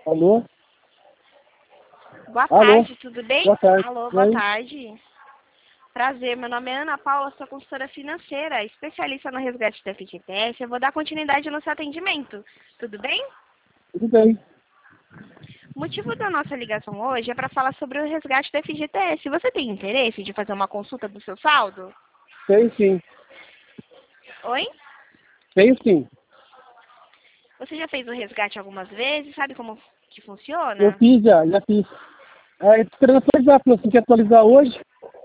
Alô? Boa Alô? tarde, tudo bem? Boa tarde. Alô, boa Oi? tarde. Prazer, meu nome é Ana Paula, sou consultora financeira, especialista no resgate da FGTS. Eu vou dar continuidade no seu atendimento. Tudo bem? Tudo bem. O motivo da nossa ligação hoje é para falar sobre o resgate da FGTS. Você tem interesse de fazer uma consulta do seu saldo? Tenho sim. Oi? Tenho sim. Você já fez o resgate algumas vezes? Sabe como que Eu funciona? fiz já fiz. Ah, eu tô esperando atualizar, falou assim que ia atualizar hoje.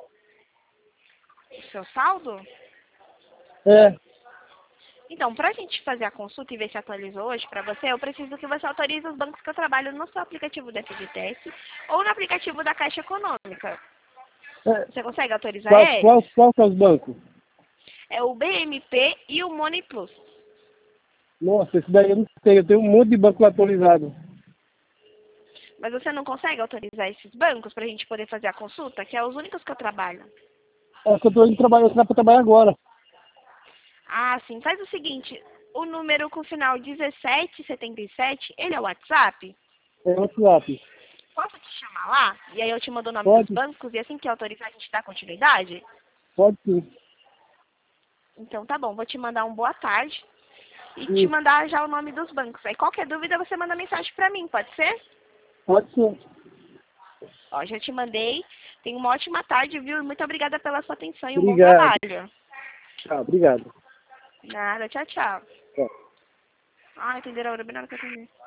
O seu saldo? É, Então, para a gente fazer a consulta e ver se atualizou hoje para você, eu preciso que você autorize os bancos que eu trabalho no seu aplicativo da FGTS ou no aplicativo da Caixa Econômica. é. Você consegue autorizar Qual, eles? qual, qual que é os bancos? É o BMP e o Money Plus. Nossa, esse daí eu não tenho. Eu tenho um monte de banco atualizado. Mas você não consegue autorizar esses bancos para a gente poder fazer a consulta, que é os únicos que eu trabalho. É que eu tô indo trabalhar, eu para trabalhar agora. Ah, sim. Faz o seguinte, o número com o final 1777, ele é o WhatsApp? É o WhatsApp. Posso te chamar lá? E aí eu te mando o nome dos Pode? bancos e assim que autorizar a gente dá continuidade? Pode sim. Então tá bom, vou te mandar um boa tarde e te Isso. mandar já o nome dos bancos. Aí qualquer dúvida você manda mensagem pra mim, pode ser? Pode sim. Ó, já te mandei. Tenha uma ótima tarde, viu? E muito obrigada pela sua atenção e um bom Obrigado. trabalho. Tchau, obrigado. Nada, tchau, tchau. Tchau. Ah, entenderam a hora bem na hora que eu atendi.